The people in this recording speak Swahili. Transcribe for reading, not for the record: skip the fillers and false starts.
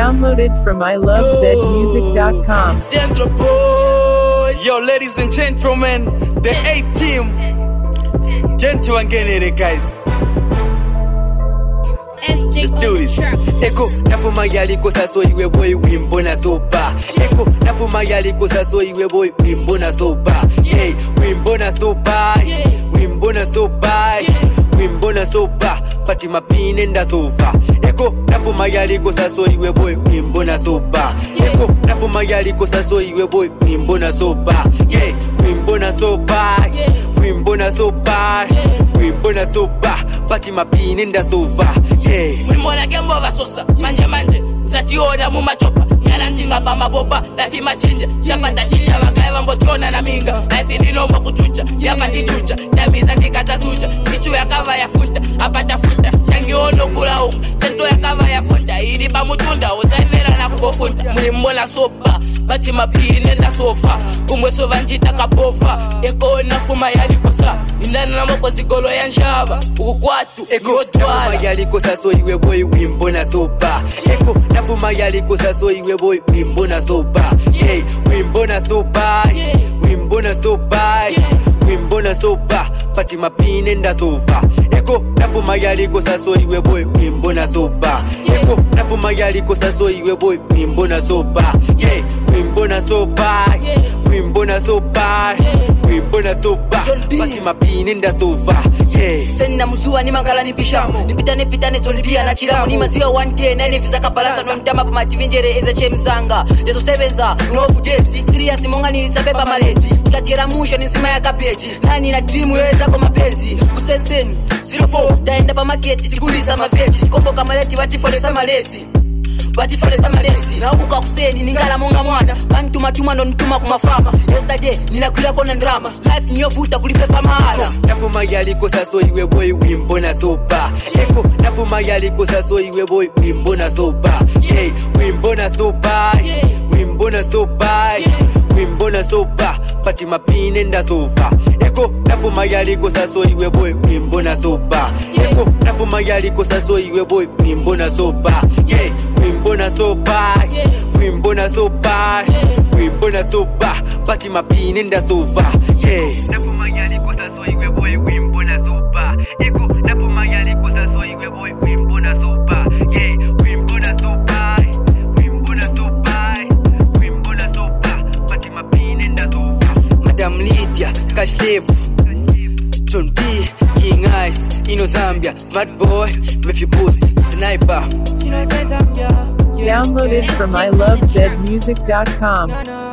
Downloaded from ilovezmusic.com. Central Boy. Yo, ladies and gentlemen, the A-Team. Gentle and get it, guys. Let's do this. Eko nafuma yali kosa so iwe boy wimbona soba. Eko nafuma yali kosa so iwe boy wimbona soba. Hey, wimbona soba. Wimbona soba. Wimbona soba. Pati mapine nda sofa. Eko nafuma yali kosa so iwe boy wimbona soba. Eko nafuma yali kosa so iwe boy wimbona soba. Hey, wimbona soba. Wimbona soba. Wimbona soba. Pati mapine nda sofa. Yeah. Wimbona kemova sosa. Manje zationa mumachopa. Yana ndinga pa maboba. Life machinja. Yapata chinja wakaya wambotona na minga. Life ninomba kuchucha. Yapati chucha. Yamiza fika tazucha. Kichu ya kava ya funda. Apata funda. Tangi ono kula unga. Sento ya kava ya funda. Iriba mutunda. Uzaivela na kufofunda. Wimbona sopa. Pati mapine nda sofa. Kumwe sova njita kabofa. Eko nafuma yali kosa. Indana na moko zigolo ya njava. Ukwatu. Eko nafuma yali kosa so iwe boy wimbona soba. Eko nafuma yali kosa so iwe boy wimbona soba. Hey, wimbona soba. Wimbona soba. Wimbona soba. Pati mapine nda sofa. Eko nafuma yali kosa so iwe boy wimbona soba. Eko nafuma yali kosa so iwe boy wimbona soba. Hey, wimbona soba. Wimbona soba. Wimbona soba. Pati mapine nda sofa. Yeah. Sena muzua ni mangala ni pishamo. Nipitane tonipia na chilamo. Ni maziwa 1K na ile visa kabalasa. Nonitama pa mativinjere eze chemzanga. Deto 7za, unofu jezi. Serious monga nilichapepa maleji. Tikatira musho ni nsima ya kapeji. Nani na dream weza kwa mapenzi. Kusenseni 04, daenda pa maketi. Tikulisa mafeti, kombo kamaleti watifolesa malesi. Watifolesa malesi. Na huka kuseni, ningala monga mwana. Bantumatuma ndo nituma kumafama. Yesterday, ninakwila kona ndrama. Life nyofuta kulipefa mahala. Nafuma yali kosa so iwe boy wimbona soba. Eko nafuma yali kosa so iwe boy wimbona soba. Hey, wimbona soba. Wimbona soba. Wimbona soba. Pati mapine nda sofa. Eko nafuma yali kosa so iwe boy wimbona soba. Eko nafuma yali kosa so iwe boy wimbona soba. Yeah, wimbona soba. Wimbona soba. Wimbona soba. Pati mapine nda sofa. Yeah. Nafuma yali kosa so iwe boy wimbona soba. Eko nafuma yali kosa so iwe boy wimbona soba. Yeah, wimbona soba. Wimbona soba. Wimbona soba. Pati mapine nda sofa. Madam Lydia, Kashlev, John B, King Ice, Ino Zambia, Smart Boy, Mephi Pussy, Sniper. Downloaded from ilovezmusic.com.